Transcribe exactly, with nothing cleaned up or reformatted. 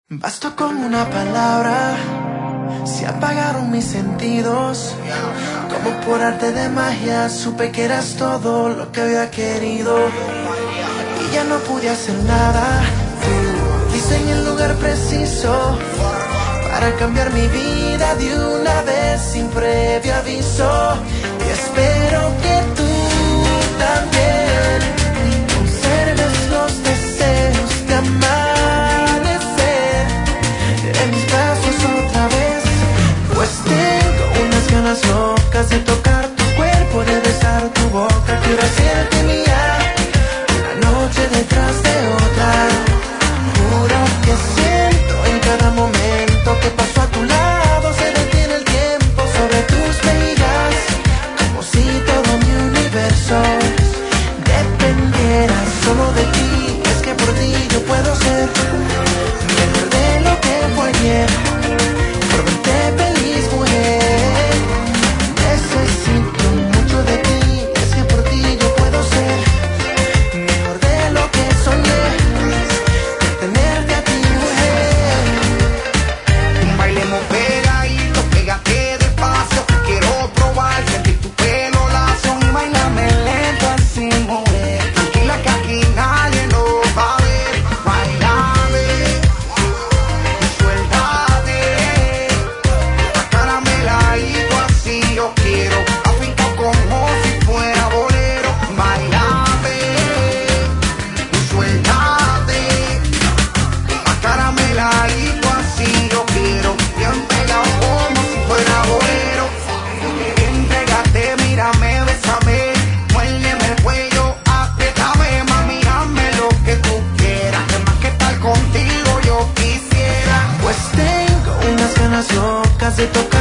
Bastó con una palabra, se apagaron mis sentidos. Como por arte de magia supe que eras todo lo que había querido. Y ya no pude hacer nada, tú diste en el lugar preciso para cambiar mi vida de una vez sin previo aviso. Y espero que tú también conserves los deseos de amar en mis brazos otra vez, pues tengo unas ganas locas de tocar tu cuerpo, de besar tu boca. Quiero hacerte mía una noche detrás de otra. Juro que siento en cada momento que paso a tu lado, se detiene el tiempo sobre tus mejillas, como si todo mi universo dependiera solo de ti. Es que por ti yo puedo ser mejor de lo que fue ayer, por verte feliz, mujer. Necesito mucho de ti, es que por ti yo puedo ser mejor de lo que soñé, por tenerte a ti, mujer. Bailemos pegadito, pégate despacio, quiero probar, sentir tu pelo lacio y bailame lento así, mujer. Tranquila que aquí nadie nos va a ver. Bailame y suéltate, acarameladito así yo quiero, afincado como si fuera bolero. Bailame y suéltate, acarameladito así yo quiero, bien pegado como si fuera bolero. Entrégate, mírame, bésame, muérdeme el cuello, apriétame, mami, hazme lo que tú quieras, que más que estar contigo yo quisiera. Pues tengo unas ganas locas de tocar